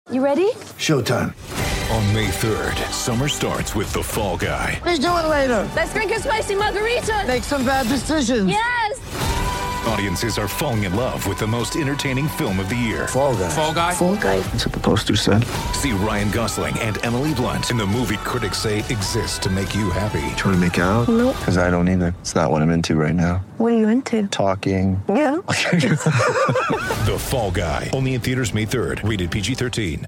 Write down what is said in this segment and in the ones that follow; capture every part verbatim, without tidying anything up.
You ready? Showtime. On May third, summer starts with The Fall Guy. Let's do it later. Let's drink a spicy margarita. Make some bad decisions. Yes. Audiences are falling in love with the most entertaining film of the year. Fall Guy. Fall Guy. Fall Guy. That's what the poster said. See Ryan Gosling and Emily Blunt in the movie critics say exists to make you happy. Trying to make it out? Nope. Because I don't either. It's not what I'm into right now. What are you into? Talking. Yeah. The Fall Guy. Only in theaters May third. Rated P G thirteen.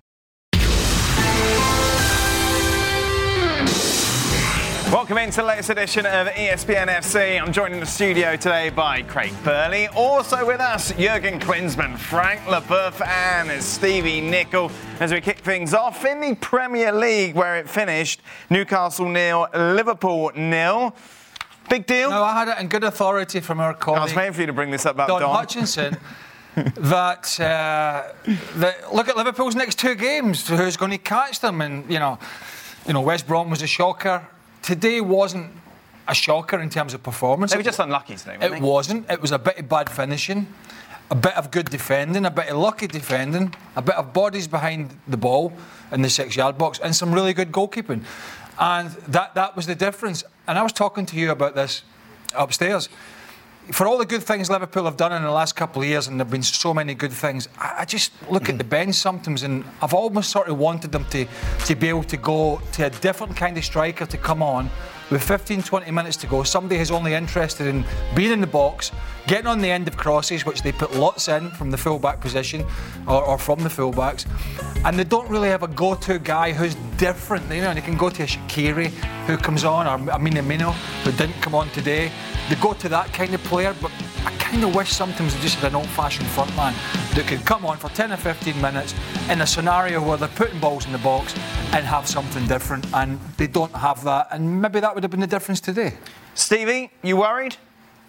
Welcome into the latest edition of E S P N F C. I'm joined in the studio today by Craig Burley. Also with us, Jurgen Klinsmann, Frank Leboeuf and Stevie Nicol. As we kick things off in the Premier League, where it finished, Newcastle nil, Liverpool nil. Big deal? No, I had it in good authority from our colleague, I was waiting for you to bring this up about Don, Don. Hutchinson, that, uh, that look at Liverpool's next two games. Who's going to catch them? And, you know, you know, West Brom was a shocker. Today wasn't a shocker in terms of performance. They were just unlucky today, weren't It they? wasn't. It was a bit of bad finishing, a bit of good defending, a bit of lucky defending, a bit of bodies behind the ball in the six-yard box, and some really good goalkeeping. And that, that was the difference. And I was talking to you about this upstairs. For all the good things Liverpool have done in the last couple of years, and there have been so many good things, I, I just look at the bench sometimes, and I've almost sort of wanted them to, to be able to go to a different kind of striker to come on with fifteen, twenty minutes to go. Somebody who's only interested in being in the box, getting on the end of crosses, which they put lots in from the full-back position or, or from the full-backs. And they don't really have a go-to guy who's different. You know, they can go to a Shaqiri who comes on, or a Minamino who didn't come on today. They go to that kind of player, but I kind of wish sometimes they just had an old-fashioned front man that could come on for ten or fifteen minutes in a scenario where they're putting balls in the box and have something different, and they don't have that, and maybe that would have been the difference today. Stevie, you worried?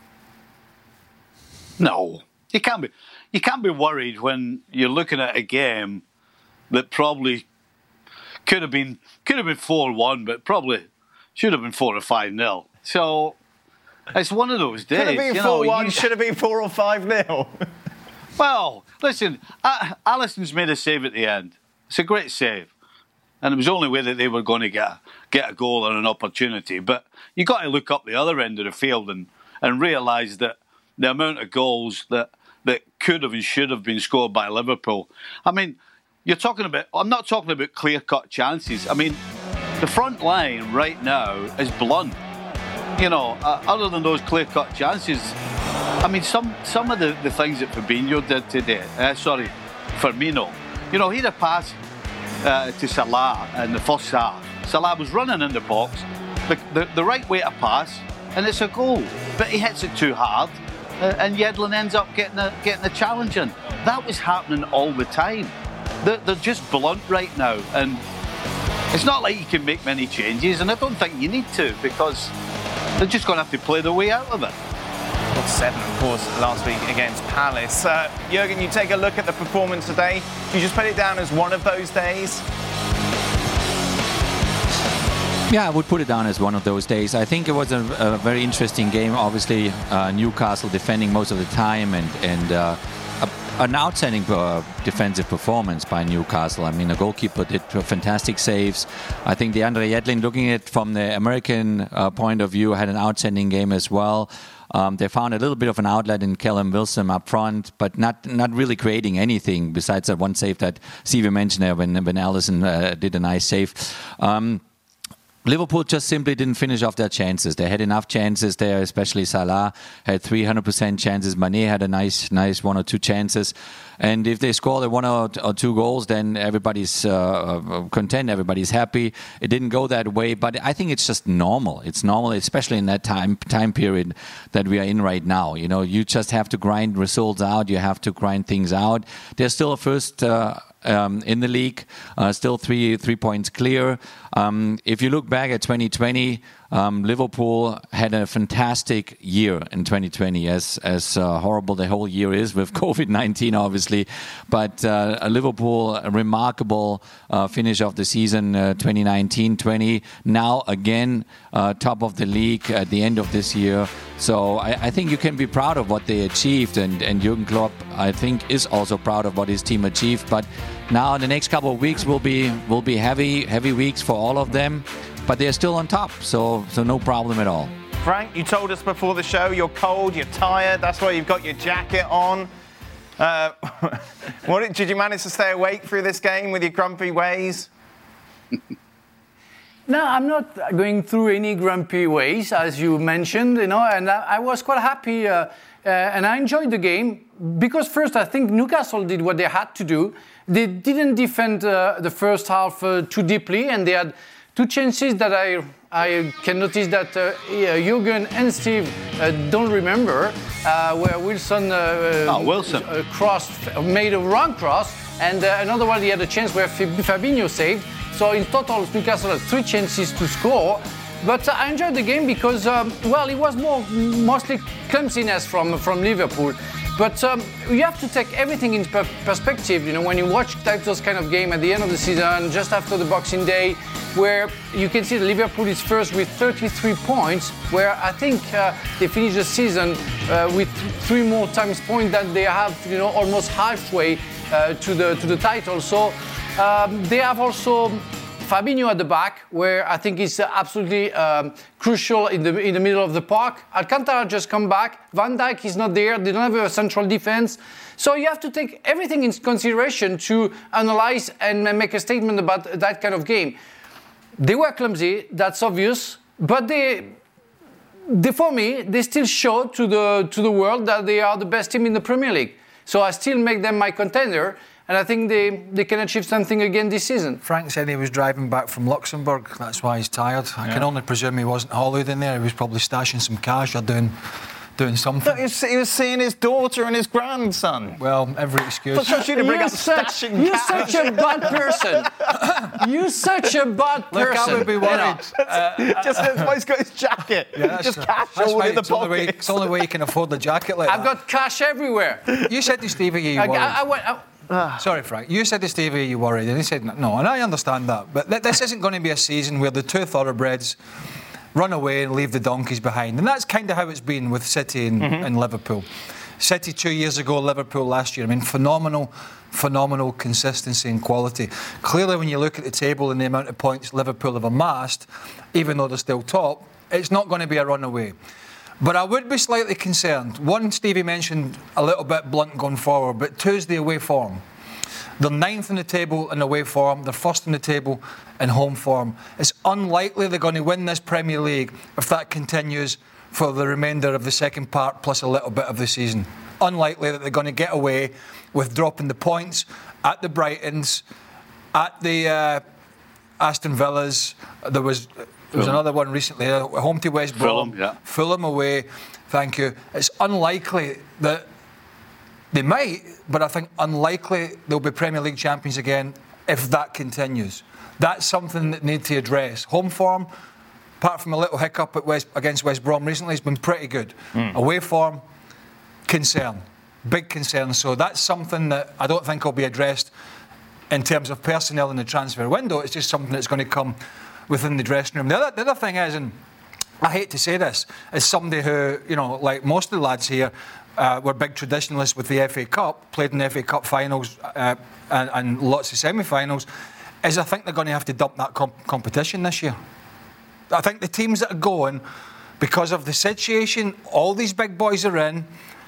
No, you can't be. You can't be worried when you're looking at a game that probably could have been could have been four one, but probably should have been four or five nil. So it's one of those days. Could have been you four know, one, you, should have been four or five nil. Well, listen, uh, Alisson's made a save at the end. It's a great save, and it was the only way that they were going to get a, get a goal and an opportunity. But you got to look up the other end of the field and and realise that the amount of goals that that could have and should have been scored by Liverpool. I mean, you're talking about. I'm not talking about clear-cut chances. I mean, the front line right now is blunt. You know, uh, other than those clear-cut chances, I mean, some some of the, the things that Fabinho did today, uh, sorry, Firmino, you know, he had a pass uh, to Salah in the first half. Salah was running in the box, the, the, the right way to pass, and it's a goal. But he hits it too hard, uh, and Yedlin ends up getting a, getting the challenge in. That was happening all the time. They're, they're just blunt right now, and it's not like you can make many changes, and I don't think you need to, because they're just going to have to play their way out of it. Seven, of course, last week against Palace. Uh, Jurgen, you take a look at the performance today. Do you just put it down as one of those days? Yeah, I would put it down as one of those days. I think it was a, a very interesting game. Obviously, uh, Newcastle defending most of the time, and and uh, a, an outstanding uh, defensive performance by Newcastle. I mean, the goalkeeper did fantastic saves. I think DeAndre Yedlin, looking at it from the American uh, point of view, had an outstanding game as well. Um, they found a little bit of an outlet in Callum Wilson up front, but not not really creating anything besides that one save that Stevie mentioned there when, when Alisson uh, did a nice save. Um, Liverpool just simply didn't finish off their chances. They had enough chances there, especially Salah had three hundred percent chances. Mané had a nice, nice one or two chances. And if they score the one or, or two goals, then everybody's uh, content, everybody's happy. It didn't go that way, but I think it's just normal. It's normal, especially in that time time period that we are in right now. You know, you just have to grind results out. You have to grind things out. There's still a first uh, um, in the league, uh, still three three points clear. Um, if you look back at twenty twenty, Um, Liverpool had a fantastic year in twenty twenty, as as uh, horrible the whole year is with COVID nineteen, obviously. But uh, Liverpool, a remarkable uh, finish of the season, uh, twenty nineteen twenty. Now again, uh, top of the league at the end of this year. So I, I think you can be proud of what they achieved, and, and Jurgen Klopp, I think, is also proud of what his team achieved. But now the next couple of weeks will be will be heavy heavy weeks for all of them. But they're still on top, so so no problem at all. Frank, you told us before the show you're cold, you're tired. That's why you've got your jacket on. Uh, what, did you manage to stay awake through this game with your grumpy ways? No, I'm not going through any grumpy ways, as you mentioned, you know, and I, I was quite happy uh, uh, and I enjoyed the game because first I think Newcastle did what they had to do. They didn't defend uh, the first half uh, too deeply, and they had two chances that I I can notice that uh, Jurgen and Steve uh, don't remember, uh, where Wilson, uh, oh, Wilson. Uh, crossed, made a wrong cross, and uh, another one he had a chance where Fabinho saved. So in total, Newcastle had three chances to score. But uh, I enjoyed the game because, um, well, it was more mostly clumsiness from from Liverpool. But um, you have to take everything in per- perspective, you know, when you watch those kind of game at the end of the season, just after the Boxing Day, where you can see that Liverpool is first with thirty-three points, where I think uh, they finished the season uh, with three more times points than they have, you know, almost halfway uh, to the to the title. So um, they have also Fabinho at the back, where I think is absolutely um, crucial in the in the middle of the park. Alcantara just come back. Van Dijk is not there. They don't have a central defense. So you have to take everything into consideration to analyze and make a statement about that kind of game. They were clumsy, that's obvious, but they, they for me, they still show to the to the world that they are the best team in the Premier League. So I still make them my contender. And I think they, they can achieve something again this season. Frank said he was driving back from Luxembourg. That's why he's tired. I yeah. can only presume he wasn't holidaying there. He was probably stashing some cash or doing doing something. He was, he was seeing his daughter and his grandson. Well, every excuse. I trust you to bring you're up such, stashing You're cash. such a bad person. You're such a bad person. Look, I would be worried. You know. uh, just that's why he's got his jacket. Yeah, just a, cash all in the it's only way, pocket. it's the only way you can afford the jacket like I've that. got cash everywhere. You said to Stevie you I, worried. I, I went, I, Sorry, Frank. You said to Stevie you worried, and he said no, and I understand that. But th- this isn't going to be a season where the two thoroughbreds run away and leave the donkeys behind, and that's kind of how it's been with City and, mm-hmm. and Liverpool. City two years ago, Liverpool last year. I mean, phenomenal, phenomenal consistency and quality. Clearly, when you look at the table and the amount of points Liverpool have amassed, even though they're still top, it's not going to be a runaway. But I would be slightly concerned. One, Stevie mentioned a little bit blunt going forward, but two's the away form. They're ninth in the table in away form. They're first in the table in home form. It's unlikely they're going to win this Premier League if that continues for the remainder of the second part plus a little bit of the season. Unlikely that they're going to get away with dropping the points at the Brightons, at the uh, Aston Villas. There was... There was another one recently, uh, home to West Brom, Fulham, yeah. Fulham away, thank you. It's unlikely that they might, but I think unlikely they'll be Premier League champions again if that continues. That's something that they need to address. Home form, apart from a little hiccup at West, against West Brom recently, has been pretty good. Mm. Away form, concern, big concern. So that's something that I don't think will be addressed in terms of personnel in the transfer window. It's just something that's going to come within the dressing room. The other, the other thing is, and I hate to say this, as somebody who, you know, like most of the lads here, uh, were big traditionalists with the F A Cup, played in the F A Cup finals uh, and, and lots of semi-finals, is I think they're going to have to dump that comp- competition this year. I think the teams that are going, because of the situation all these big boys are in,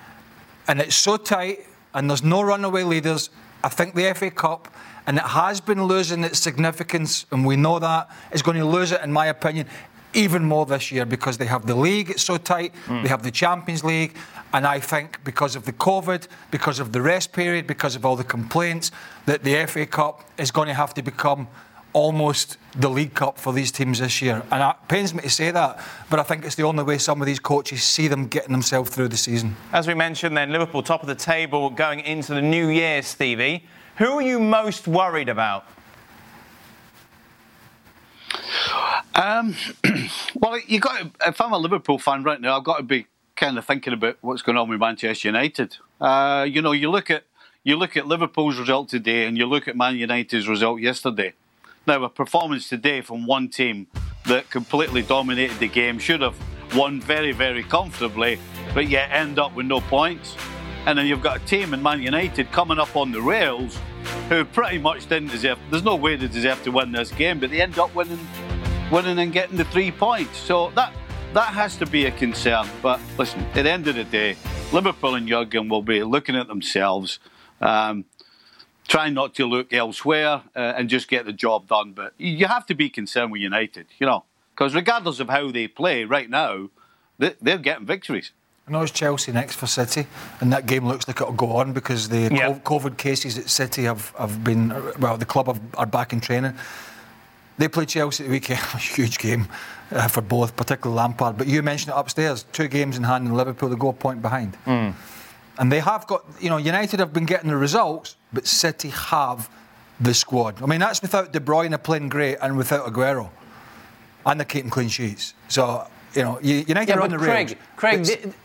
and it's so tight, and there's no runaway leaders, I think the F A Cup, and it has been losing its significance, and we know that, is going to lose it, in my opinion, even more this year because they have the league, it's so tight, mm. they have the Champions League, and I think because of the COVID, because of the rest period, because of all the complaints, that the F A Cup is going to have to become almost the League Cup for these teams this year. And it pains me to say that, but I think it's the only way some of these coaches see them getting themselves through the season. As we mentioned then, Liverpool top of the table going into the new year, Stevie. Who are you most worried about? Um, well, you got. To, if I'm a Liverpool fan right now, I've got to be kind of thinking about what's going on with Manchester United. Uh, you know, you look at you look at Liverpool's result today, and you look at Man United's result yesterday. Now, a performance today from one team that completely dominated the game, should have won very, very comfortably, but yet end up with no points. And then you've got a team in Man United coming up on the rails who pretty much didn't deserve. There's no way they deserve to win this game, but they end up winning. winning and getting the three points. So that that has to be a concern. But listen, at the end of the day, Liverpool and Jurgen will be looking at themselves, um, trying not to look elsewhere uh, and just get the job done. But you have to be concerned with United, you know, because regardless of how they play right now, they, they're getting victories. I know it's Chelsea next for City, and that game looks like it'll go on because the Yep. COVID cases at City have, have been, well, the club have, are back in training. They play Chelsea the weekend, a huge game uh, for both, particularly Lampard. But you mentioned it upstairs, two games in hand in Liverpool, they go a point behind. Mm. And they have got, you know, United have been getting the results, but City have the squad. I mean, that's without De Bruyne playing great and without Aguero. And they're keeping clean sheets. So, you know, United Yeah, are on but the rails. Craig, Craig, It's- the,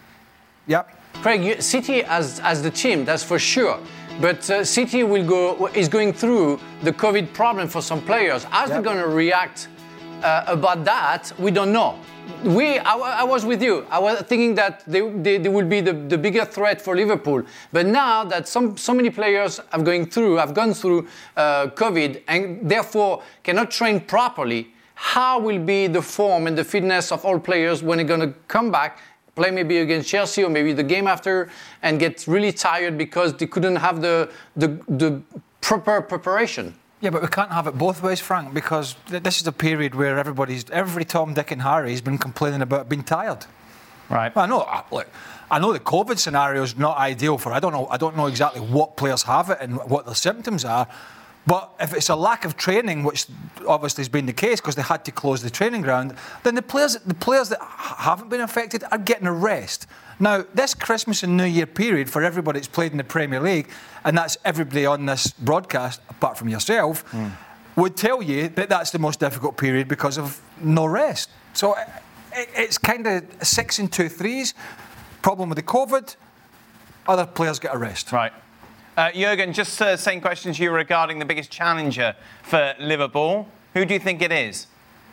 Yep. Craig, you- City as as the team, that's for sure. But uh, City will go is going through the COVID problem for some players. How they're Yep. going to react uh, about that, we don't know. We, I, wa- I was with you. I was thinking that they, they, they will be the, the bigger threat for Liverpool. But now that some so many players have going through, have gone through uh, COVID and therefore cannot train properly, how will be the form and the fitness of all players when they're going to come back? Play maybe against Chelsea or maybe the game after and get really tired because they couldn't have the the, the proper preparation. Yeah, but we can't have it both ways, Frank, because th- this is a period where everybody's, every Tom, Dick and Harry has been complaining about being tired. Right. Well, I know, uh, look, I know the COVID scenario is not ideal for. I don't know. I don't know exactly what players have it and what their symptoms are. But if it's a lack of training, which obviously has been the case because they had to close the training ground, then the players, the players that haven't been affected are getting a rest. Now, this Christmas and New Year period for everybody that's played in the Premier League, and that's everybody on this broadcast, apart from yourself, mm. would tell you that that's the most difficult period because of no rest. So it, it's kind of six and two threes. Problem with the COVID, other players get a rest. Right. Uh, Jurgen, just uh, same question to you regarding the biggest challenger for Liverpool. Who do you think it is?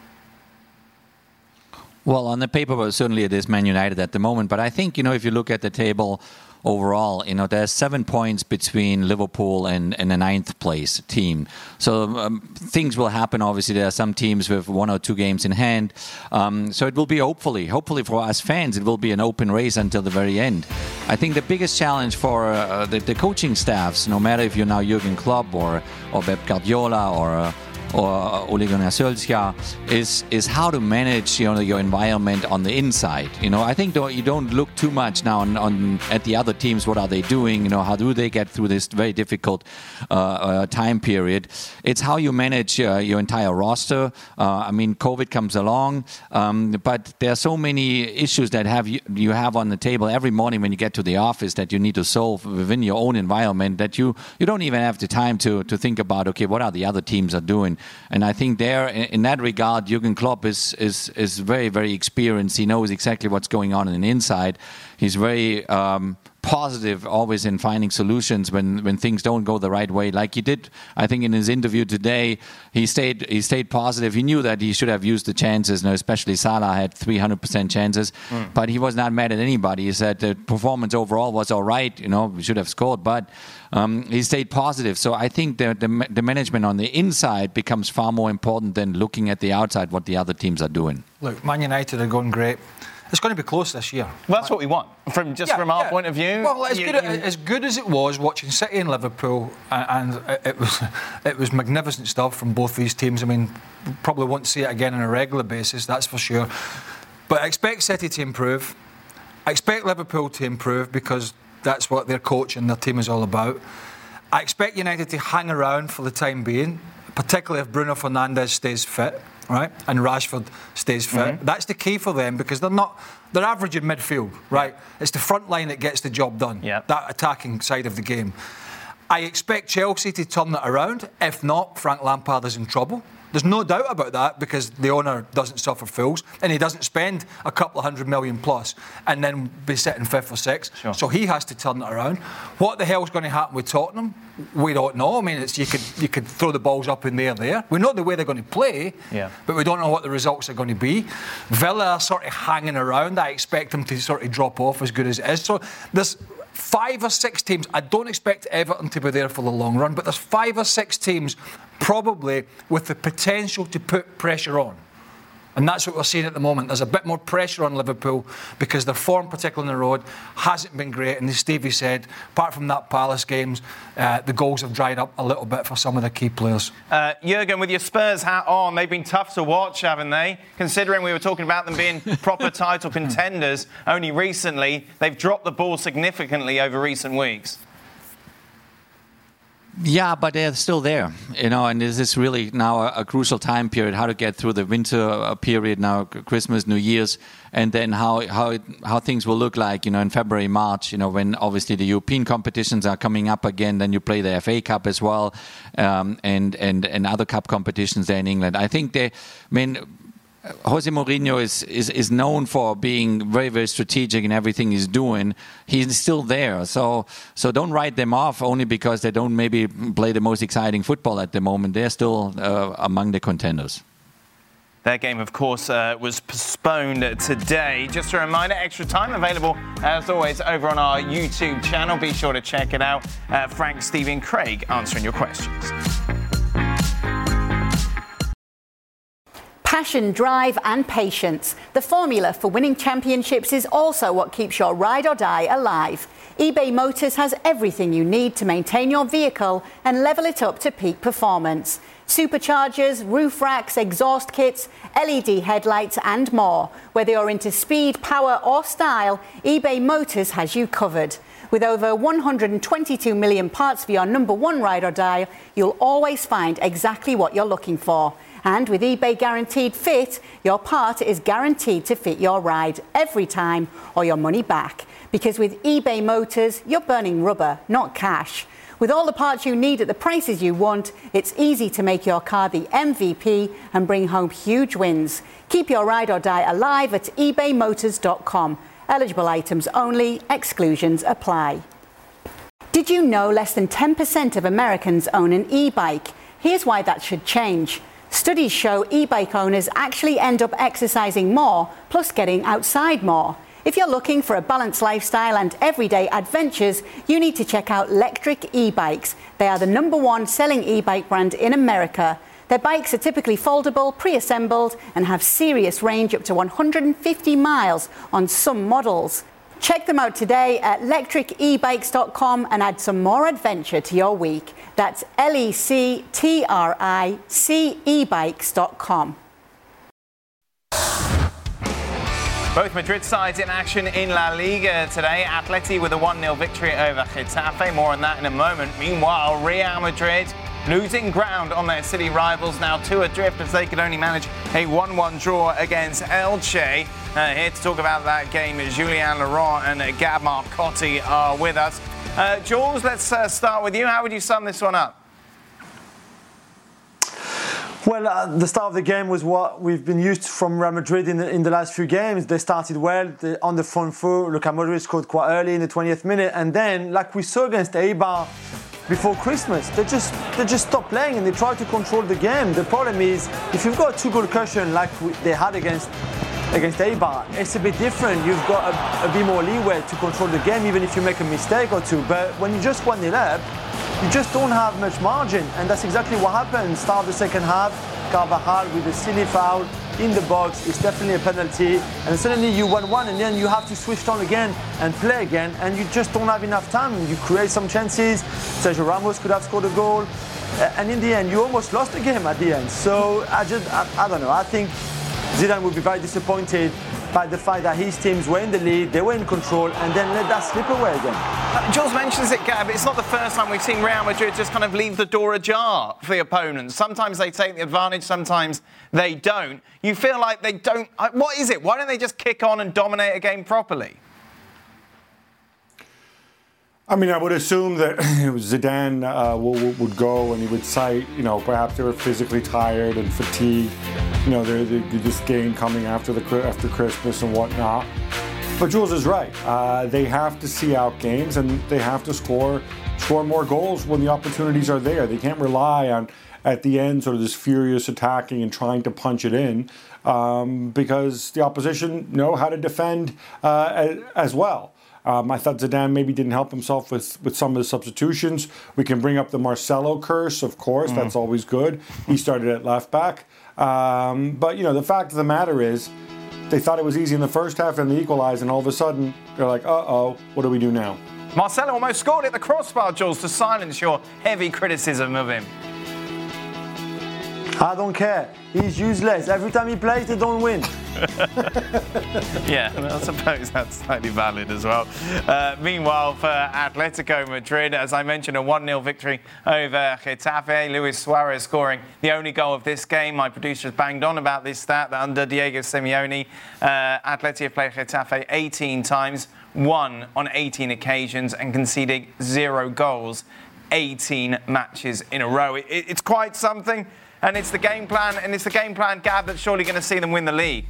Well, on the paper, well, certainly it is Man United at the moment. But I think, you know, if you look at the table overall, you know, there's seven points between Liverpool and, and the ninth place team. So um, things will happen. Obviously, there are some teams with one or two games in hand. Um, so it will be hopefully, hopefully for us fans, it will be an open race until the very end. I think the biggest challenge for uh, the, the coaching staffs, no matter if you're now Jurgen Klopp or, or Pep Guardiola or uh, or Ole Gunnar Solskjaer, is is how to manage, you know, your environment on the inside. You know, I think though you don't look too much now on, on at the other teams. What are they doing? You know, how do they get through this very difficult uh, uh, time period? It's how you manage uh, your entire roster. Uh, I mean, COVID comes along, um, but there are so many issues that have you, you have on the table every morning when you get to the office that you need to solve within your own environment that you you don't even have the time to to think about. Okay, what are the other teams are doing? And I think there, in that regard, Jurgen Klopp is is is very, very experienced. He knows exactly what's going on in the inside. He's very um, positive always in finding solutions when, when things don't go the right way. Like he did, I think, in his interview today, he stayed he stayed positive. He knew that he should have used the chances, you know, especially Salah had three hundred percent chances, mm. but he was not mad at anybody. He said the performance overall was all right, you know, we should have scored, but um, he stayed positive. So I think the, the, the management on the inside becomes far more important than looking at the outside, what the other teams are doing. Look, Man United are going great. It's going to be close this year. Well, that's what we want, from just yeah, from our yeah. point of view. Well, as you, good, you... as good as it was watching City and Liverpool, and, and it was it was magnificent stuff from both these teams. I mean, we probably won't see it again on a regular basis, that's for sure. But I expect City to improve. I expect Liverpool to improve because that's what their coach and their team is all about. I expect United to hang around for the time being, particularly if Bruno Fernandes stays fit. Right, and Rashford stays fit. Mm-hmm. That's the key for them because they're not they're average in midfield. Right, yeah. It's the front line that gets the job done. Yep. That attacking side of the game. I expect Chelsea to turn it around. If not, Frank Lampard is in trouble There's no doubt about that because the owner doesn't suffer fools and he doesn't spend a couple of hundred million plus and then be sitting fifth or sixth. Sure. So he has to turn it around. What the hell's going to happen with Tottenham? We don't know. I mean, it's, you could you could throw the balls up in the air there. We know the way they're going to play, yeah. but we don't know what the results are going to be. Villa are sort of hanging around. I expect them to sort of drop off as good as it is. So there's five or six teams. I don't expect Everton to be there for the long run, but there's five or six teams probably with the potential to put pressure on. And that's what we're seeing at the moment. There's a bit more pressure on Liverpool because their form, particularly on the road, hasn't been great. And as Stevie said, apart from that Palace games, uh, the goals have dried up a little bit for some of the key players. Uh, Jurgen, with your Spurs hat on, they've been tough to watch, haven't they? Considering we were talking about them being proper title contenders only recently, they've dropped the ball significantly over recent weeks. Yeah, but they're still there, you know, and this is really now a, a crucial time period, how to get through the winter uh, period now, Christmas, New Year's, and then how how it, how things will look like, you know, in February, March, you know, when obviously the European competitions are coming up again, then you play the F A Cup as well, um, and, and, and other cup competitions there in England. I think they, I mean, Jose Mourinho is, is, is known for being very, very strategic in everything he's doing. He's still there. So so don't write them off only because they don't maybe play the most exciting football at the moment. They're still uh, among the contenders. Their game, of course, uh, was postponed today. Just a reminder, extra time available, as always, over on our YouTube channel. Be sure to check it out. Uh, Frank, Stevie and Craig answering your questions. Passion, drive and patience. The formula for winning championships is also what keeps your ride or die alive. eBay Motors has everything you need to maintain your vehicle and level it up to peak performance. Superchargers, roof racks, exhaust kits, L E D headlights and more. Whether you're into speed, power or style, eBay Motors has you covered. With over one hundred twenty-two million parts for your number one ride or die, you'll always find exactly what you're looking for. And with eBay Guaranteed Fit, your part is guaranteed to fit your ride every time or your money back. Because with eBay Motors, you're burning rubber, not cash. With all the parts you need at the prices you want, it's easy to make your car the M V P and bring home huge wins. Keep your ride or die alive at ebay motors dot com. Eligible items only, exclusions apply. Did you know less than ten percent of Americans own an e-bike? Here's why that should change. Studies show e-bike owners actually end up exercising more, plus getting outside more. If you're looking for a balanced lifestyle and everyday adventures, you need to check out Lectric e-bikes. They are the number one selling e-bike brand in America. Their bikes are typically foldable, pre-assembled, and have serious range up to one hundred fifty miles on some models. Check them out today at lectric e bikes dot com and add some more adventure to your week. That's L E C T R I C e bikes dot com. Both Madrid sides in action in La Liga today. Atleti with a one nil victory over Getafe. More on that in a moment. Meanwhile, Real Madrid losing ground on their city rivals, now two adrift as they could only manage a one one draw against Elche. Uh, here to talk about that game, Julien Laurent and uh, Gab Marcotti are with us. Uh, Jules, let's uh, start with you. How would you sum this one up? Well, uh, the start of the game was what we've been used from Real Madrid in the, in the last few games. They started well, they, on the front foot. Luka Modric scored quite early in the twentieth minute, and then, like we saw against Eibar before Christmas, they just they just stopped playing and they tried to control the game. The problem is, if you've got a two-goal cushion like we, they had against against Eibar, it's a bit different. You've got a, a bit more leeway to control the game, even if you make a mistake or two. But when you just one nil up, you just don't have much margin, and that's exactly what happened. Start of the second half, Carvajal with a silly foul in the box, it's definitely a penalty, and suddenly you one one, and then you have to switch on again and play again, and you just don't have enough time. You create some chances, Sergio Ramos could have scored a goal, and in the end you almost lost the game at the end. So I just, I, I don't know, I think Zidane would be very disappointed by the fact that his teams were in the lead, they were in control, and then let that slip away again. Uh, Jules mentions it, Gab, it's not the first time we've seen Real Madrid just kind of leave the door ajar for the opponents. Sometimes they take the advantage, sometimes they don't. You feel like they don't... Uh, what is it? Why don't they just kick on and dominate a game properly? I mean, I would assume that Zidane uh, would, would go and he would cite, you know, perhaps they were physically tired and fatigued. You know, they're, they're this game coming after the after Christmas and whatnot. But Jules is right. Uh, they have to see out games and they have to score score more goals when the opportunities are there. They can't rely on, at the end, sort of this furious attacking and trying to punch it in um, because the opposition know how to defend uh, as, as well. Um, I thought Zidane maybe didn't help himself with, with some of the substitutions. We can bring up the Marcelo curse, of course. Mm. That's always good. He started at left back. Um, but, you know, the fact of the matter is they thought it was easy in the first half and they equalized, and all of a sudden they're like, uh-oh, what do we do now? Marcelo almost scored at the crossbar, Jules, to silence your heavy criticism of him. I don't care. He's useless. Every time he plays, they don't win. Yeah, I suppose that's slightly valid as well. Uh, meanwhile, for Atletico Madrid, as I mentioned, a one nil victory over Getafe. Luis Suarez scoring the only goal of this game. My producers banged on about this stat that under Diego Simeone, uh, Atleti have played Getafe eighteen times, won on eighteen occasions, and conceded zero goals eighteen matches in a row. It, it's quite something. And it's the game plan, and it's the game plan, Gab, that's surely going to see them win the league.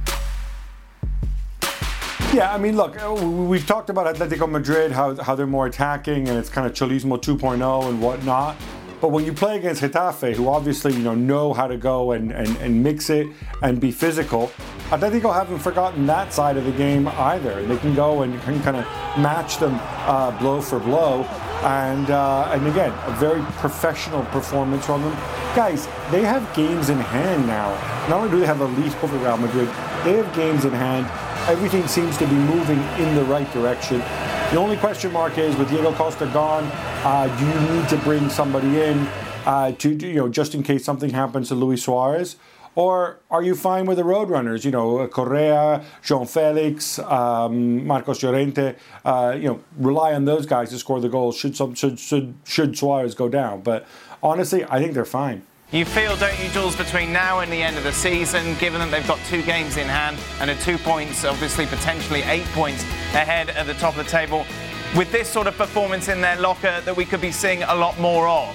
Yeah, I mean, look, we've talked about Atletico Madrid, how, how they're more attacking, and it's kind of Cholismo two point oh and whatnot. But when you play against Getafe, who obviously, you know, know how to go and, and, and mix it and be physical, Atletico haven't forgotten that side of the game either. They can go and can kind of match them uh, blow for blow. And uh, and again, a very professional performance from them. Guys, they have games in hand now. Not only do they have a lead over Real Madrid, they have games in hand. Everything seems to be moving in the right direction. The only question mark is, with Diego Costa gone, uh, do you need to bring somebody in uh, to, you know, just in case something happens to Luis Suarez? Or are you fine with the Roadrunners? You know, Correa, João Felix, um, Marcos Llorente. Uh, you know, rely on those guys to score the goals. Should some should should should Suarez go down? But honestly, I think they're fine. You feel, don't you, Jules, between now and the end of the season, given that they've got two games in hand and are two points, obviously potentially eight points ahead at the top of the table, with this sort of performance in their locker, that we could be seeing a lot more of?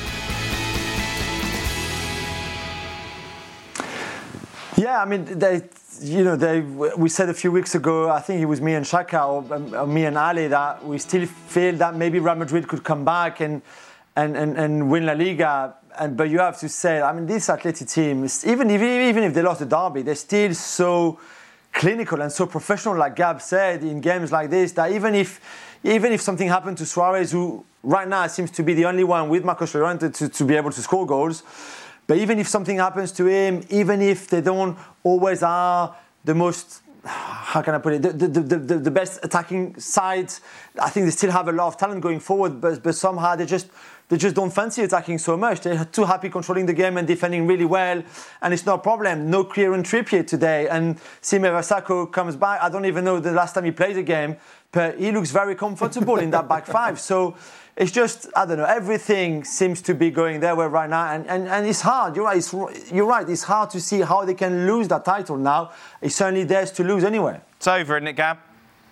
Yeah, I mean, they, you know, they. We said a few weeks ago, I think it was me and Shaka or, or me and Ali, that we still feel that maybe Real Madrid could come back and and, and, and win La Liga. And but you have to say, I mean, this Atleti team, even if even if they lost the derby, they're still so clinical and so professional, like Gab said, in games like this, that even if even if something happened to Suarez, who right now seems to be the only one with Marcos Llorente to, to be able to score goals. But even if something happens to him, even if they don't always are the most, how can I put it, the, the, the, the best attacking sides, I think they still have a lot of talent going forward, but, but somehow they just they just don't fancy attacking so much. They're too happy controlling the game and defending really well, and it's no problem. No Kieran Trippier today, and Sime Vasako comes back. I don't even know the last time he played a game, but he looks very comfortable in that back five. So it's just, I don't know, everything seems to be going their way right now, and, and, and it's hard. You're right. It's, you're right. It's hard to see how they can lose that title now. It's certainly theirs to lose anyway. It's over, isn't it, Gab?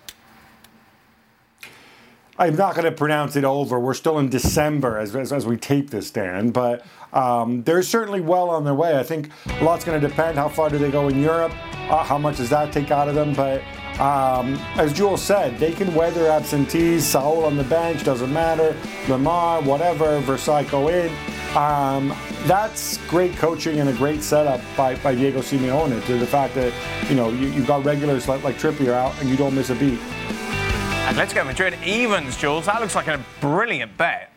I'm not going to pronounce it over. We're still in December as, as, as we tape this, Dan. But um, they're certainly well on their way. I think a lot's going to depend. How far do they go in Europe? Uh, how much does that take out of them? But um, as Jules said, they can weather absentees. Saul on the bench, doesn't matter. Lemar, whatever. Versailles go in. Um, that's great coaching and a great setup by, by Diego Simeone, to the fact that, you know, you, you've got regulars like, like Trippier out and you don't miss a beat. Atletico Madrid evens, Jules. That looks like a brilliant bet.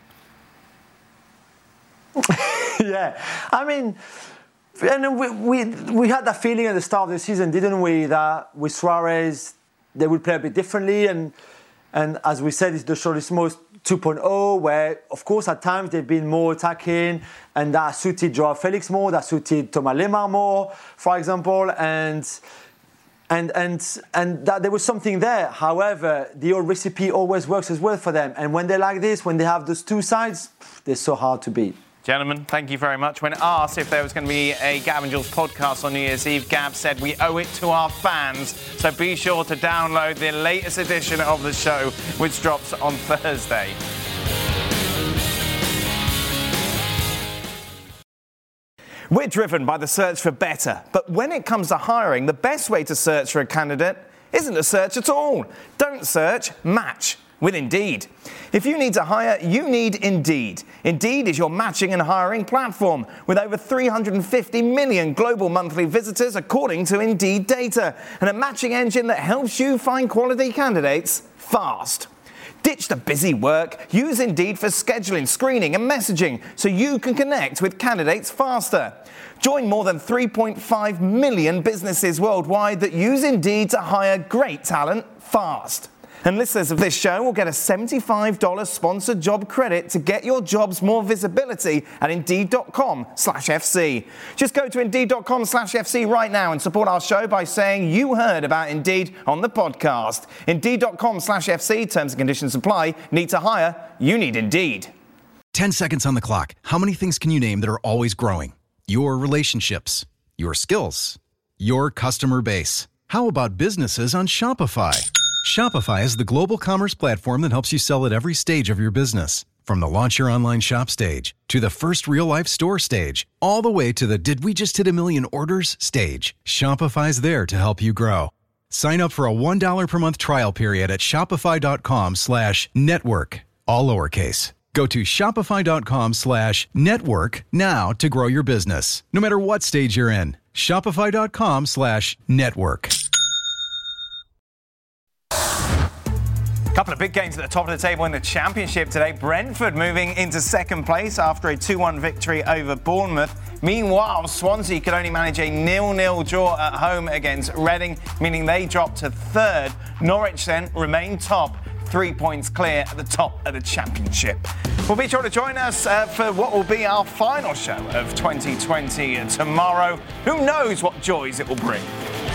Yeah, I mean, and we, we we had that feeling at the start of the season, didn't we, that with Suarez they would play a bit differently, and and as we said, it's the Cholismo two point oh, where of course at times they've been more attacking, and that suited Joao Felix more, that suited Thomas Lemar more, for example, and. And and and that there was something there. However, the old recipe always works as well for them. And when they're like this, when they have those two sides, they're so hard to beat. Gentlemen, thank you very much. When asked if there was going to be a Gav and Jules podcast on New Year's Eve, Gav said we owe it to our fans. So be sure to download the latest edition of the show, which drops on Thursday. We're driven by the search for better, but when it comes to hiring, the best way to search for a candidate isn't to search at all. Don't search, match with Indeed. If you need to hire, you need Indeed. Indeed is your matching and hiring platform with over three hundred fifty million global monthly visitors according to Indeed data, and a matching engine that helps you find quality candidates fast. Ditch the busy work. Use Indeed for scheduling, screening and messaging so you can connect with candidates faster. Join more than three point five million businesses worldwide that use Indeed to hire great talent fast. And listeners of this show will get a seventy-five dollars sponsored job credit to get your jobs more visibility at Indeed.com slash FC. Just go to Indeed.com slash FC right now and support our show by saying you heard about Indeed on the podcast. Indeed.com slash FC. Terms and conditions apply. Need to hire? You need Indeed. ten seconds on the clock. How many things can you name that are always growing? Your relationships, your skills, your customer base. How about businesses on Shopify? Shopify is the global commerce platform that helps you sell at every stage of your business. From the launch your online shop stage, to the first real-life store stage, all the way to the did we just hit a million orders stage. Shopify's there to help you grow. Sign up for a one dollar per month trial period at shopify.com slash network, all lowercase. Go to shopify.com slash network now to grow your business, no matter what stage you're in. Shopify.com slash network. Couple of big games at the top of the table in the Championship today. Brentford moving into second place after a two one victory over Bournemouth. Meanwhile, Swansea could only manage a nil nil draw at home against Reading, meaning they dropped to third. Norwich then remain top, three points clear at the top of the Championship. Well, be sure to join us uh, for what will be our final show of twenty twenty tomorrow. Who knows what joys it will bring?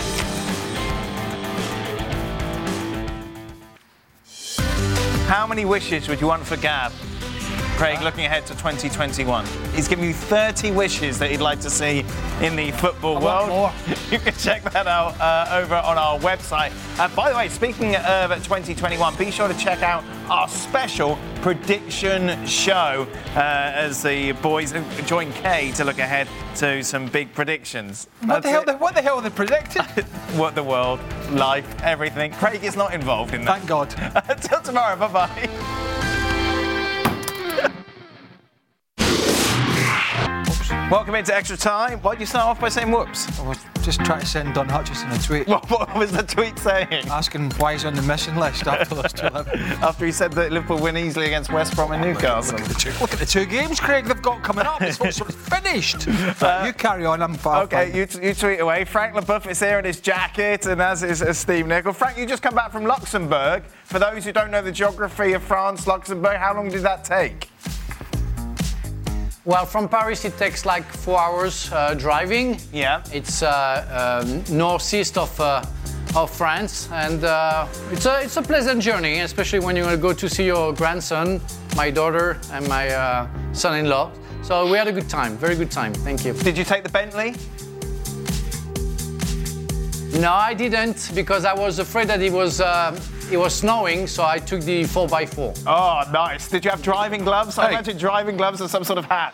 How many wishes would you want for Gav? Craig, looking ahead to twenty twenty-one. He's given you thirty wishes that he'd like to see in the football I world. want more. You can check that out uh, over on our website. Uh, by the way, speaking of twenty twenty-one, be sure to check out our special prediction show uh, as the boys join Kay to look ahead to some big predictions. What the, hell, they, what the hell are they predicting? What the world, life, everything. Craig is not involved in that. Thank God. Until tomorrow, bye-bye. Welcome into Extra Time. Why did you start off by saying whoops? I was just trying to send Don Hutchison a tweet. What, what was the tweet saying? Asking why he's on the missing list after those two. After he said that Liverpool win easily against West Brom and Newcastle. Look at, the two, look at the two games, Craig, they've got coming up. It's sort of finished. Uh, you carry on, I'm far. Okay, you, t- you tweet away. Frank LeBoeuf is here in his jacket, and as is uh, Steve Nicol. Frank, you just come back from Luxembourg. For those who don't know the geography of France, Luxembourg, how long did that take? Well, from Paris it takes like four hours uh, driving. Yeah. It's uh, um, northeast of uh, of France, and uh, it's a it's a pleasant journey, especially when you go to see your grandson, my daughter, and my uh, son-in-law. So we had a good time, very good time. Thank you. Did you take the Bentley? No, I didn't, because I was afraid that it was uh, it was snowing, so I took the four by four. Oh, nice. Did you have driving gloves? I Hey. imagine driving gloves and some sort of hat.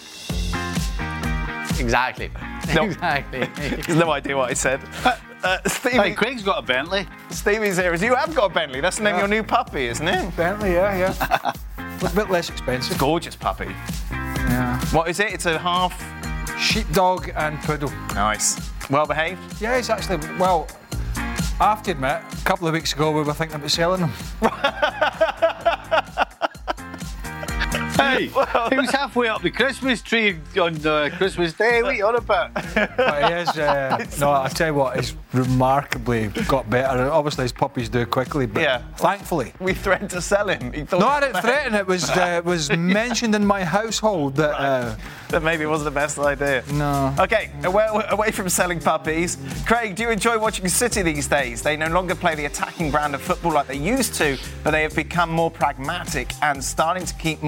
Exactly. No. Exactly. There's no idea what I said. Uh, Stevie, Hey, Craig's got a Bentley. Stevie's here. You have got a Bentley. That's the name of your new puppy, isn't it? Bentley, yeah, yeah. A bit less expensive. Gorgeous puppy. Yeah. What is it? It's a half... Sheepdog and poodle. Nice. Well behaved? Yeah, it's actually, well, I have to admit, a couple of weeks ago we were thinking about selling them. Hey, he was halfway up the Christmas tree on uh, Christmas Day. What are you on about? But he is, uh, no, I tell you what, he's remarkably got better. Obviously, his puppies do quickly, but Yeah. thankfully. We threatened to sell him. He thought No, I didn't threaten. It was uh, was mentioned in my household that. Uh, that maybe it wasn't the best idea. No. Okay, away, away from selling puppies. Craig, do you enjoy watching City these days? They no longer play the attacking brand of football like they used to, but they have become more pragmatic and starting to keep more clean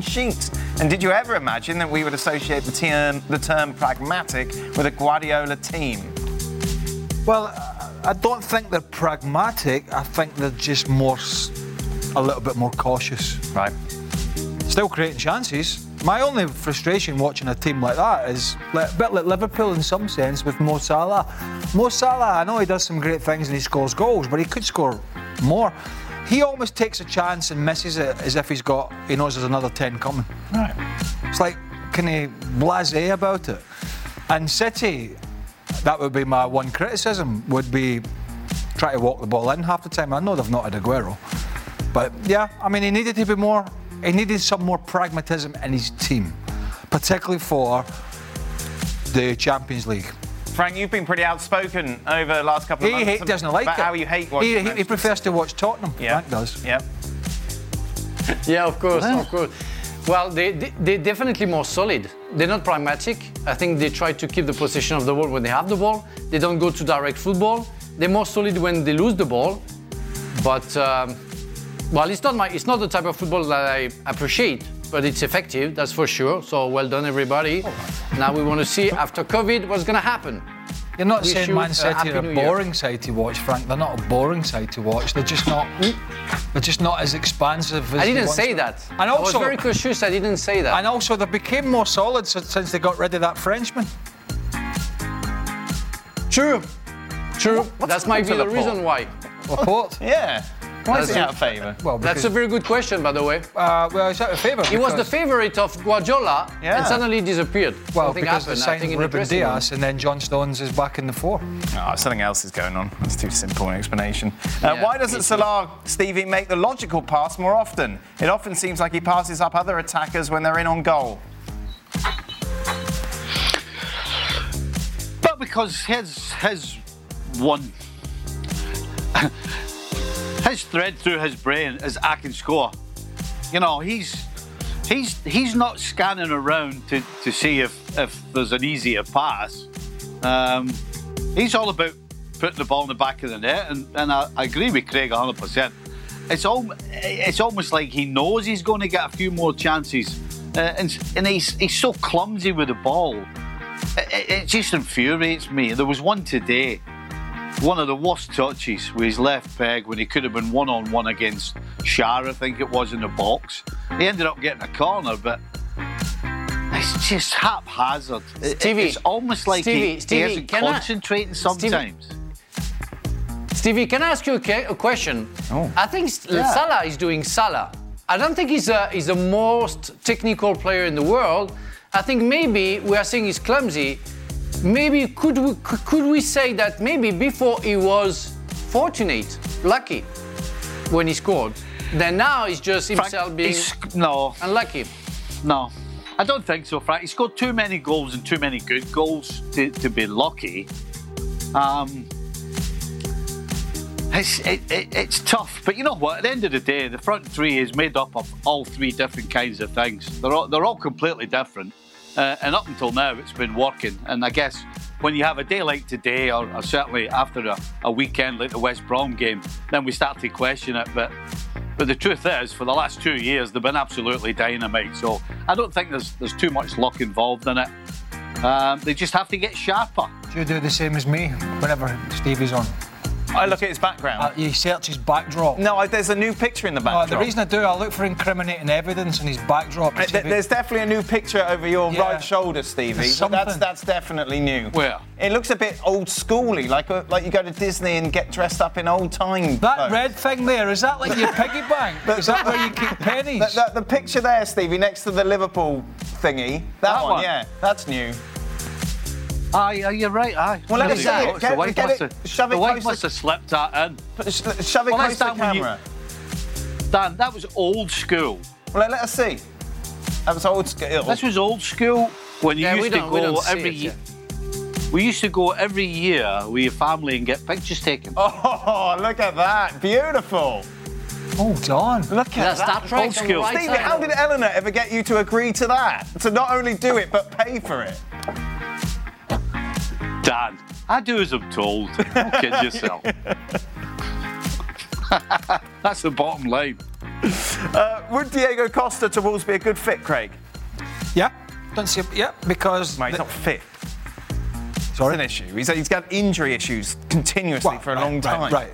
sheets. And did you ever imagine that we would associate the term, the term pragmatic with a Guardiola team? Well, I don't think they're pragmatic. I think they're just more, a little bit more cautious. Right. Still creating chances. My only frustration watching a team like that is like, a bit like Liverpool in some sense with Mo Salah. Mo Salah, I know he does some great things and he scores goals, but he could score more. He almost takes a chance and misses it as if he's got, he knows there's another ten coming. Right. It's like, can he blasé about it? And City, that would be my one criticism, would be try to walk the ball in half the time. I know they've not had Aguero. But yeah, I mean, he needed to be more, he needed some more pragmatism in his team, particularly for the Champions League. Frank, you've been pretty outspoken over the last couple of He months. hate, doesn't like about it. how you hate watching He, he, he prefers to watch Tottenham. Yeah. Frank does. Yeah. Yeah, of course, of course. Well, they, they, they're definitely more solid. They're not pragmatic. I think they try to keep the possession of the ball when they have the ball. They don't go to direct football. They're more solid when they lose the ball. But, um, well, it's not, my, it's not the type of football that I appreciate, but it's effective, that's for sure. So well done, everybody. Now we want to see, after COVID, what's going to happen. You're not We saying shoot, Man uh, City Happy are a New Year. boring side to watch, Frank. They're not a boring side to watch. They're just not. They're just not as expansive as I they didn't once say were. that. And I was also, very cautious, I didn't say that. and also they became more solid so- since they got rid of that Frenchman. True. True. What's That might be happened to the Laporte? reason why. Laporte. Yeah. Why is That's he a- out of favour? Well, That's a very good question, by the way. Uh, well, it's out of favour. He was the favourite of Guardiola Yeah. and suddenly disappeared. Well, Something because happened, they I signed think, in the Ruben dressing room. Diaz and then John Stones is back in the four. Oh, something else is going on. That's too simple an explanation. Uh, Yeah, why doesn't it's- Salah, Stevie, make the logical pass more often? It often seems like he passes up other attackers when they're in on goal. But because his his one his thread through his brain is I can score. You know, he's he's he's not scanning around to, to see if, if there's an easier pass. Um, he's all about putting the ball in the back of the net, and, and I, I agree with Craig one hundred percent. It's all it's almost like he knows he's going to get a few more chances, uh, and, and he's he's so clumsy with the ball. It, it, it just infuriates me. There was one today, one of the worst touches with his left peg when he could have been one-on-one against Shah, I think it was, in the box. He ended up getting a corner, but it's just haphazard. It- Stevie, it's almost like Stevie, he, Stevie, he isn't can I- concentrating sometimes. Stevie, can I ask you a, que- a question? Oh. I think S- Salah is doing Salah. I don't think he's, a, he's the most technical player in the world. I think maybe we are saying he's clumsy. Maybe could we could could we say that maybe before he was fortunate, lucky, when he scored. Then now he's just himself Frank, being he's- no, unlucky. no. I don't think so, Frank. He scored too many goals and too many good goals to, to be lucky. Um, it's, it, it, it's tough, but you know what? At the end of the day, the front three is made up of all three different kinds of things. They're all, they're all completely different. Uh, and up until now, it's been working. And I guess when you have a day like today, or, or certainly after a, a weekend like the West Brom game, then we start to question it. But but the truth is, for the last two years, they've been absolutely dynamite. So I don't think there's there's too much luck involved in it. Um, they just have to get sharper. Do you do the same as me whenever Stevie's on? I look at his background. Uh, you search his backdrop. no, I, there's a new picture in the Uh, backdrop. the reason I do, I look for incriminating evidence in his backdrop. Uh, th- There's definitely a new picture over your Yeah. right shoulder, Stevie. There's But that's something. that's definitely new. Where? It looks a bit old schooly, like a, like you go to Disney and get dressed up in old time. That clothes. red thing there, is that like your piggy bank? Is that where you keep pennies? The, the, the picture there, Stevie, next to the Liverpool thingy. That, That one, one? yeah, that's new. Aye, aye, you're right, aye. Well, let There me you see go. it. The Get- wife get must it- have- shove it the wife closer. must have slipped that in. Put- sh- Shove it Well, close that's to the that when you- camera. Dan, that was old school. Well, let, let us see. That was old school. This was old school when you Yeah, we used to don't- we go don't see every it year. yet. We used to go every year with your family and get pictures taken. Oh, look at that. Beautiful. Hold on. Look at That's Star that. Trek Old on the school. right Stevie, side. how did Eleanor ever get you to agree to that? To not only do it, but pay for it? Dan, I do as I'm told. Don't kid yourself. That's the bottom line. uh, would Diego Costa to Wolves be a good fit, Craig? Yeah, don't see. Yeah, because well, he's the, not fit. Sorry, it's an issue. He's, he's got injury issues continuously well, for a right, long time. Right, right.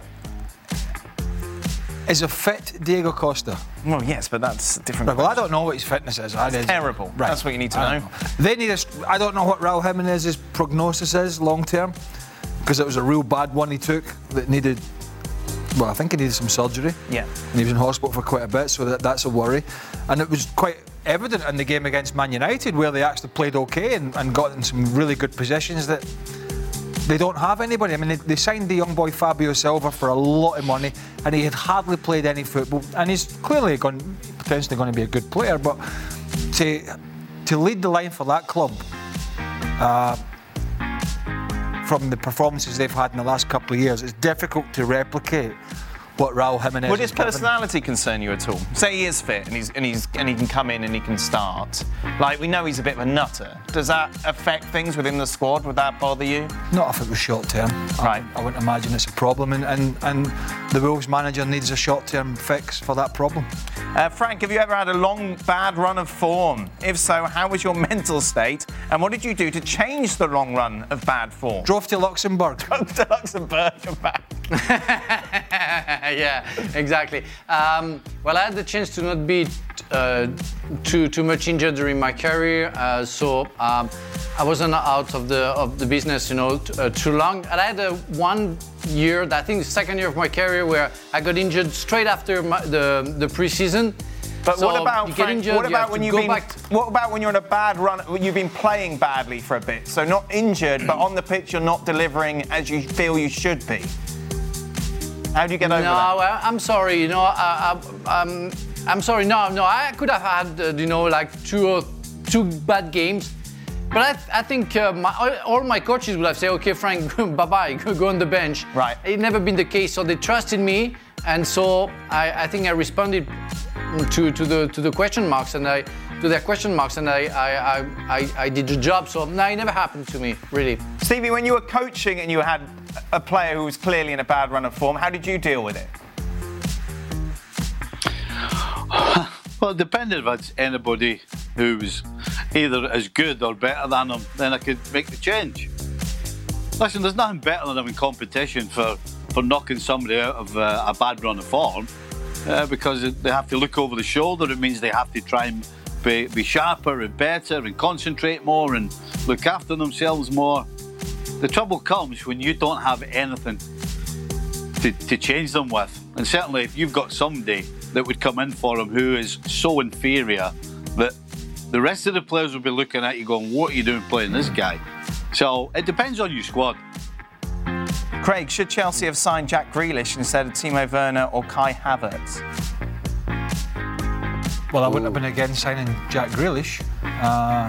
Is a fit Diego Costa? Well, yes, but that's different. Right, well, I don't know what his fitness is. It's is. terrible. Right. That's what you need to I know. know. They need a. I don't know what Raul Jimenez's prognosis is long term, because it was a real bad one he took that needed. Well, I think he needed some surgery. Yeah. And he was in hospital for quite a bit, so that, that's a worry. And it was quite evident in the game against Man United, where they actually played okay and, and got in some really good positions, that they don't have anybody. I mean, they, they signed the young boy Fabio Silva for a lot of money, and he had hardly played any football. And he's clearly going, potentially going to be a good player, but to to lead the line for that club, uh, from the performances they've had in the last couple of years, it's difficult to replicate what Raul Jimenez. Would his has given. personality concern you at all? Say he is fit and he's and he's and he can come in and he can start. Like, we know he's a bit of a nutter. Does that affect things within the squad? Would that bother you? Not if it was short term. Right. I, I wouldn't imagine it's a problem, and, and, and the Wolves manager needs a short term fix for that problem. Uh, Frank, have you ever had a long, bad run of form? If so, how was your mental state? And what did you do to change the long run of bad form? Drove to Luxembourg. Drove to Luxembourg and back. Yeah, exactly. Um, well, I had the chance to not be uh, too too much injured during my career, uh, so um, I wasn't out of the of the business, you know, t- uh, too long. And I had a one year, I think the second year of my career, where I got injured straight after my, the the preseason. But so what about you get Frank, injured, what you about have when to you've go been back t- what about when you're in a bad run? When you've been playing badly for a bit, so not injured, but on the pitch you're not delivering as you feel you should be. How do you get over no, that? No, I'm sorry. You know, I, I, um, I'm sorry. No, no, I could have had, uh, you know, like two or two bad games, but I, I think uh, my, all, all my coaches would have said, "Okay, Frank, bye bye, go on the bench." Right. It never been the case, so they trusted me, and so I, I think I responded to to the to the question marks, and I to their question marks, and I I, I, I, I did the job. So no, it never happened to me, really. Stevie, when you were coaching and you had a player who was clearly in a bad run of form, how did you deal with it? Well, it depended if it's anybody who was either as good or better than him, then I could make the change. Listen, there's nothing better than having competition for, for knocking somebody out of uh, a bad run of form, uh, because they have to look over the shoulder. It means they have to try and be, be sharper and better and concentrate more and look after themselves more. The trouble comes when you don't have anything to, to change them with. And certainly if you've got somebody that would come in for him who is so inferior that the rest of the players will be looking at you going, what are you doing playing this guy? So it depends on your squad. Craig, should Chelsea have signed Jack Grealish instead of Timo Werner or Kai Havertz? Well, I wouldn't have been against signing Jack Grealish. Uh,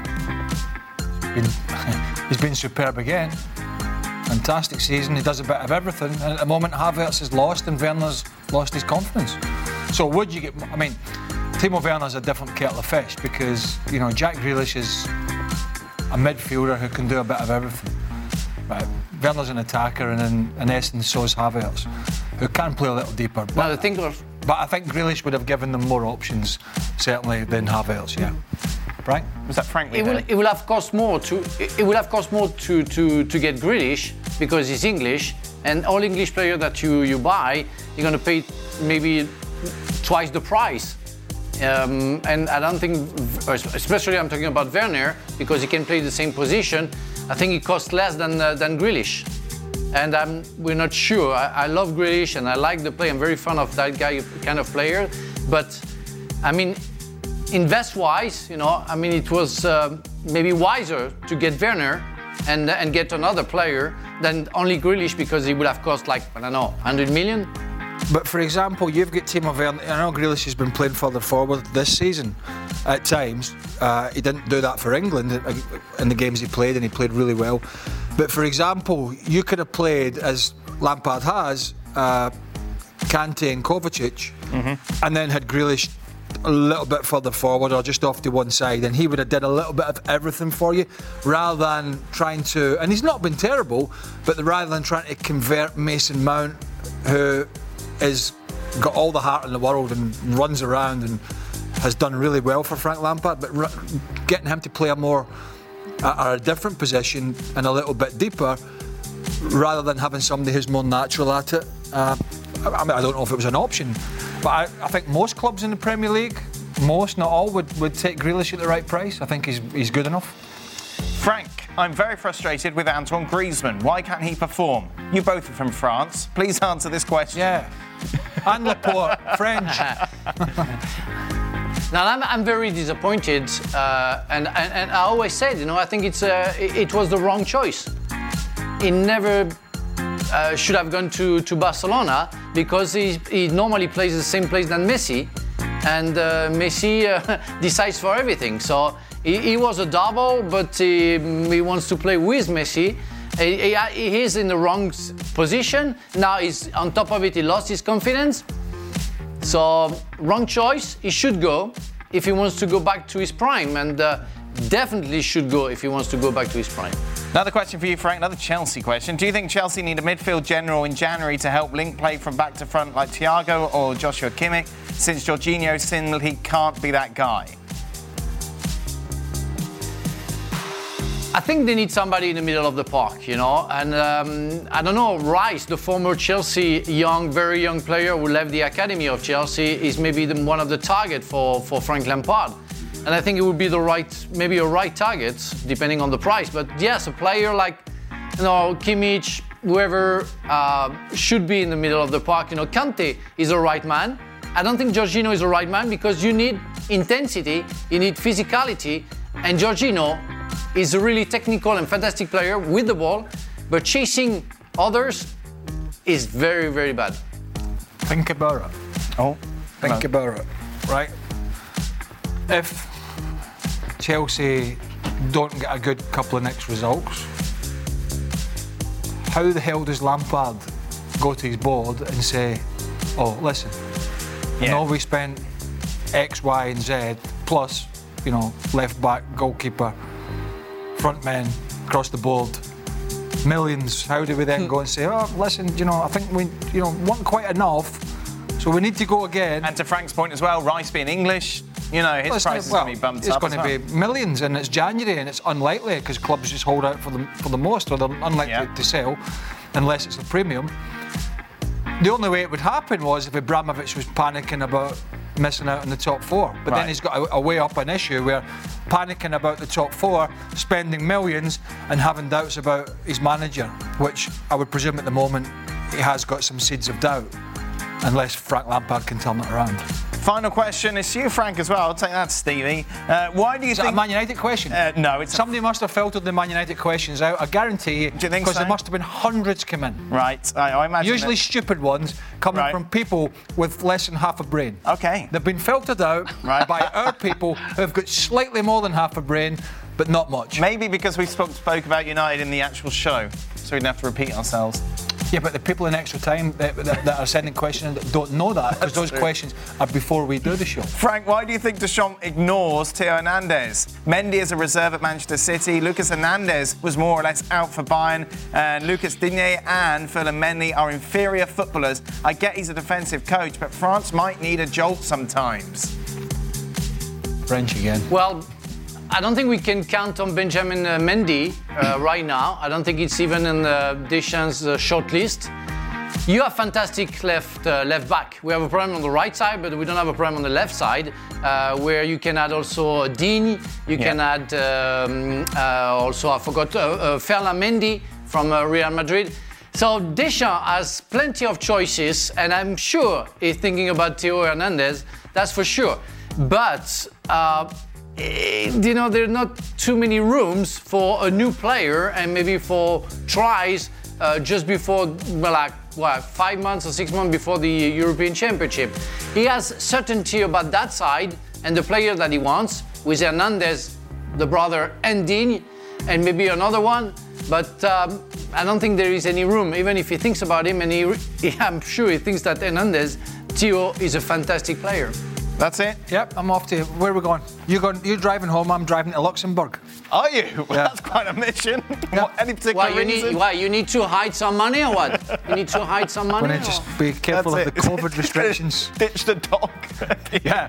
been, he's been superb again. Fantastic season. He does a bit of everything. And at the moment, Havertz is lost and Werner's lost his confidence. So would you get... I mean, Timo Werner's a different kettle of fish because, you know, Jack Grealish is a midfielder who can do a bit of everything. Right. Werner's an attacker, and in, in essence, so is Havertz, who can play a little deeper. But, no, the thing was... but I think Grealish would have given them more options, certainly, than Havertz, yeah. Right? Was that frankly? It will, it will have cost more to it will have cost more to, to, to get Grealish because he's English, and all English player that you, you buy, you're going to pay maybe twice the price. Um, and I don't think, especially I'm talking about Werner, because he can play the same position. I think it costs less than uh, than Grealish, and um, we're not sure. I, I love Grealish and I like the play. I'm very fond of that guy kind of player, but I mean. Invest-wise, you know, I mean, it was uh, maybe wiser to get Werner and and get another player than only Grealish because he would have cost like, I don't know, one hundred million. But for example, you've got Timo Werner. I know Grealish has been playing further forward this season at times. Uh, he didn't do that for England in the games he played, and he played really well. But for example, you could have played, as Lampard has, uh, Kante and Kovacic, mm-hmm. and then had Grealish a little bit further forward or just off to one side, and he would have did a little bit of everything for you rather than trying to, and he's not been terrible, but rather than trying to convert Mason Mount, who is got all the heart in the world and runs around and has done really well for Frank Lampard, but r- getting him to play a more a, a different position and a little bit deeper, rather than having somebody who's more natural at it. Uh, I, I mean, I don't know if it was an option, but I, I think most clubs in the Premier League, most, not all, would, would take Grealish at the right price. I think he's he's good enough. Frank, I'm very frustrated with Antoine Griezmann. Why can't he perform? You both are from France. Please answer this question. Yeah. And Laporte, French. Now I'm, I'm very disappointed, uh, and, and and I always said, you know, I think it's uh, it, it was the wrong choice. He never uh, should have gone to, to Barcelona, because he, he normally plays the same place than Messi, and uh, Messi uh, decides for everything. So he, he was a double, but he, he wants to play with Messi. He, he, he is in the wrong position. Now he's on top of it. He lost his confidence. So wrong choice. He should go if he wants to go back to his prime, and uh, definitely should go if he wants to go back to his prime. Another question for you, Frank, another Chelsea question. Do you think Chelsea need a midfield general in January to help link play from back to front like Thiago or Joshua Kimmich, since Jorginho simply can't be that guy? I think they need somebody in the middle of the park, you know, and um, I don't know, Rice, the former Chelsea young, very young player who left the academy of Chelsea, is maybe the, one of the targets for, for Frank Lampard. And I think it would be the right, maybe a right target, depending on the price. But yes, a player like, you know, Kimmich, whoever uh, should be in the middle of the park. You know, Kante is a right man. I don't think Jorginho is a right man, because you need intensity, you need physicality, and Jorginho is a really technical and fantastic player with the ball, but chasing others is very, very bad. Think about it. Oh, think no. about it, right? If Chelsea don't get a good couple of next results, how the hell does Lampard go to his board and say, oh, listen, yeah. I know we spent X, Y and Z plus, you know, left back, goalkeeper, front men, across the board, millions. How do we then go and say, oh, listen, you know, I think we, you know, weren't quite enough, so we need to go again. And to Frank's point as well, Rice being English, you know, his well, price is well, going to be bumped it's up. It's going to well. be millions, and it's January, and it's unlikely because clubs just hold out for the for the most, or they're unlikely yeah. to sell unless it's a premium. The only way it would happen was if Abramovich was panicking about missing out on the top four. But right. then he's got a, a way up an issue where panicking about the top four, spending millions, and having doubts about his manager, which I would presume at the moment he has got some seeds of doubt, unless Frank Lampard can turn it around. Final question is to you, Frank, as well. I'll take that, Stevie. Uh, why do you is think... Is that a Man United question? Uh, no, it's... Somebody a... must have filtered the Man United questions out, I guarantee you. Do you think Because so? there must have been hundreds come in. Right, I, I imagine Usually that... stupid ones coming right. from people with less than half a brain. OK. They've been filtered out right. by our people who've got slightly more than half a brain, but not much. Maybe because we spoke, spoke about United in the actual show, so we didn't have to repeat ourselves. Yeah, but the people in extra time that, that, that are sending questions don't know that, because those true. questions are before we do the show. Frank, why do you think Deschamps ignores Theo Hernandez? Mendy is a reserve at Manchester City. Lucas Hernandez was more or less out for Bayern. And Lucas Digne and Ferland Mendy are inferior footballers. I get he's a defensive coach, but France might need a jolt sometimes. French again. Well, I don't think we can count on Benjamin uh, Mendy uh, right now. I don't think it's even in uh, Deschamps' uh, short list. You have fantastic left uh, left back. We have a problem on the right side, but we don't have a problem on the left side, uh, where you can add also Digne. You yeah. can add um, uh, also, I forgot, uh, uh, Ferland Mendy from uh, Real Madrid. So Deschamps has plenty of choices, and I'm sure he's thinking about Theo Hernandez, that's for sure. But... Uh, you know, there are not too many rooms for a new player, and maybe for tries uh, just before, well, like, what, five months or six months before the European Championship. He has certainty about that side and the player that he wants, with Hernandez, the brother, and Digne, and maybe another one. But um, I don't think there is any room, even if he thinks about him, and he, I'm sure he thinks that Hernandez, Theo is a fantastic player. That's it? Yep, I'm off to. Where are we going? You're going. You're driving home. I'm driving to Luxembourg. Are you? Well, yeah. That's quite a mission. Yeah. What, any particular Why, you reason? need, why, you need to hide some money or what? You need to hide some money? Going to just be careful That's of it. the COVID restrictions. Ditch the dog. Yeah.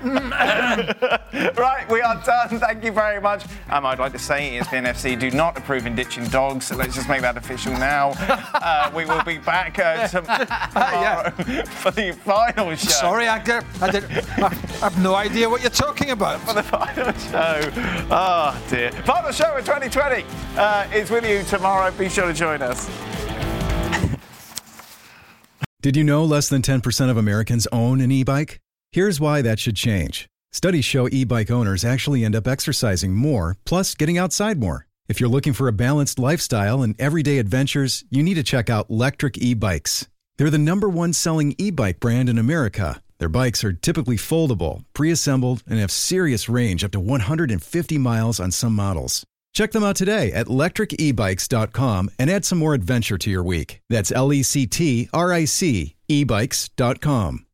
Right, we are done. Thank you very much. Um, I'd like to say E S P N F C do not approve in ditching dogs. So let's just make that official now. Uh, we will be back uh, to- tomorrow for the final show. Sorry, I, did, I, did, I have no idea what you're talking about. For the final show. Oh, dear. Final show in twenty twenty uh, is with you tomorrow. Be sure to join us. Did you know less than ten percent of Americans own an e-bike? Here's why that should change. Studies show e-bike owners actually end up exercising more, plus getting outside more. If you're looking for a balanced lifestyle and everyday adventures, you need to check out Lectric e-bikes. They're the number one selling e-bike brand in America. Their bikes are typically foldable, pre-assembled, and have serious range up to one hundred fifty miles on some models. Check them out today at lectric e bikes dot com and add some more adventure to your week. That's L E C T R I C e bikes dot com.